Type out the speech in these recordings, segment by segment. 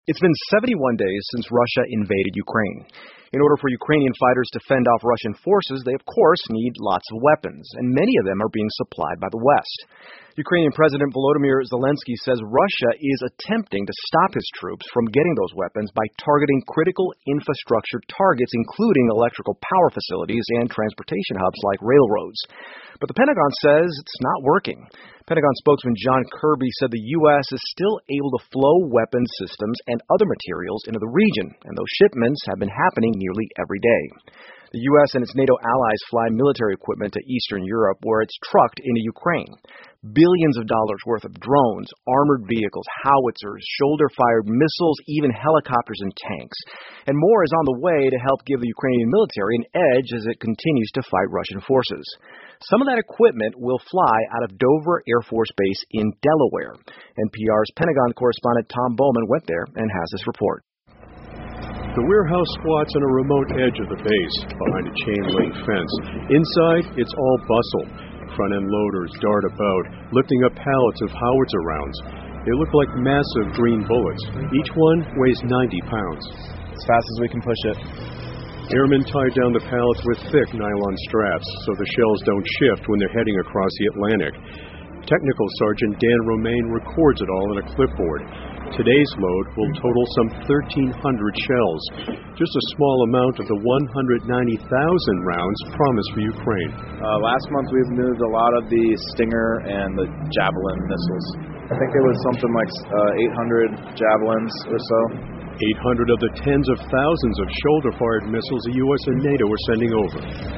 It's been 71 days since Russia invaded Ukraine. In order for Ukrainian fighters to fend off Russian forces, they of course need lots of weapons, and many of them are being supplied by the West. Ukrainian President Volodymyr Zelensky says Russia is attempting to stop his troops from getting those weapons by targeting critical infrastructure targets, including electrical power facilities and transportation hubs like railroads. But the Pentagon says it's not working. Pentagon spokesman John Kirby said the U.S. is still able to flow weapons systems and other materials into the region, and those shipments have been happening nearly every day. The U.S. and its NATO allies fly military equipment to Eastern Europe, where it's trucked into Ukraine. Billions of dollars worth of drones, armored vehicles, howitzers, shoulder-fired missiles, even helicopters and tanks. And more is on the way to help give the Ukrainian military an edge as it continues to fight Russian forces. Some of that equipment will fly out of Dover Air Force Base in Delaware. NPR's Pentagon correspondent Tom Bowman went there and has this report. The warehouse squats on a remote edge of the base, behind a chain-link fence. Inside, it's all bustle. Front-end loaders dart about, lifting up pallets of howitzer rounds. They look like massive green bullets. Each one weighs 90 pounds. As fast as we can push it. Airmen tie down the pallets with thick nylon straps so the shells don't shift when they're heading across the Atlantic. Technical Sergeant Dan Romaine records it all in a clipboard. Today's load will total some 1,300 shells, just a small amount of the 190,000 rounds promised for Ukraine. Last month we've moved a lot of the Stinger and the Javelin missiles. I think it was something like 800 Javelins or so. 800 of the tens of thousands of shoulder-fired missiles the U.S. and NATO are sending over.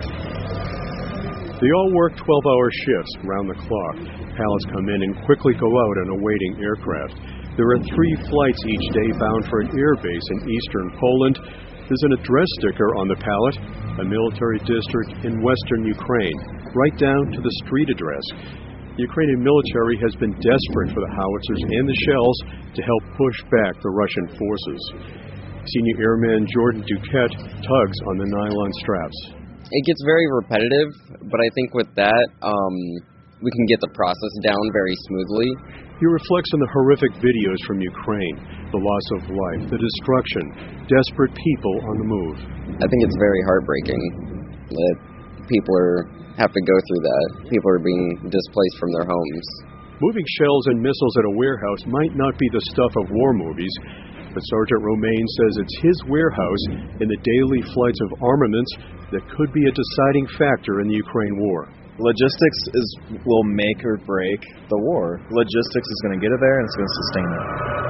They all work 12-hour shifts around the clock. Pallets come in and quickly go out on a waiting aircraft. There are 3 flights each day bound for an air base in eastern Poland. There's an address sticker on the pallet, a military district in western Ukraine, right down to the street address. The Ukrainian military has been desperate for the howitzers and the shells to help push back the Russian forces. Senior Airman Jordan Duquette tugs on the nylon straps. It gets very repetitive, but I think with that, we can get the process down very smoothly. He reflects on the horrific videos from Ukraine, the loss of life, the destruction, desperate people on the move. I think it's very heartbreaking that people have to go through that. People are being displaced from their homes. Moving shells and missiles at a warehouse might not be the stuff of war movies, but Sergeant Romaine says it's his warehouse in the daily flights of armaments that could be a deciding factor in the Ukraine war. Logistics will make or break the war. Logistics is going to get it there and it's going to sustain it.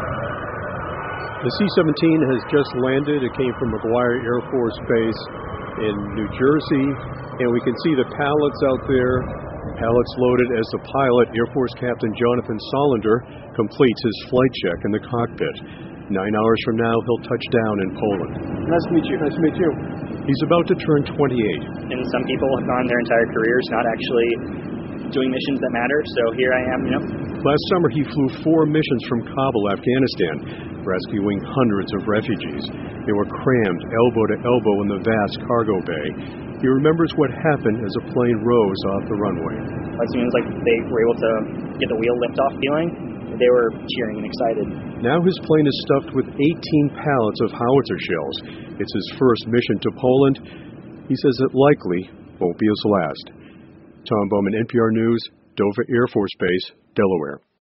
The C-17 has just landed. It came from McGuire Air Force Base in New Jersey, and we can see the pallets out there. Pallets loaded as the pilot, Air Force Captain Jonathan Solander, completes his flight check in the cockpit. 9 hours from now, he'll touch down in Poland. Nice to meet you. Nice to meet you. He's about to turn 28. And some people have gone their entire careers not actually doing missions that matter, so here I am, Last summer, he flew 4 missions from Kabul, Afghanistan, rescuing hundreds of refugees. They were crammed elbow to elbow in the vast cargo bay. He remembers what happened as a plane rose off the runway. As soon as they were able to get the wheel lift-off feeling, they were cheering and excited. Now his plane is stuffed with 18 pallets of howitzer shells. It's his first mission to Poland. He says it likely won't be his last. Tom Bowman, NPR News, Dover Air Force Base, Delaware.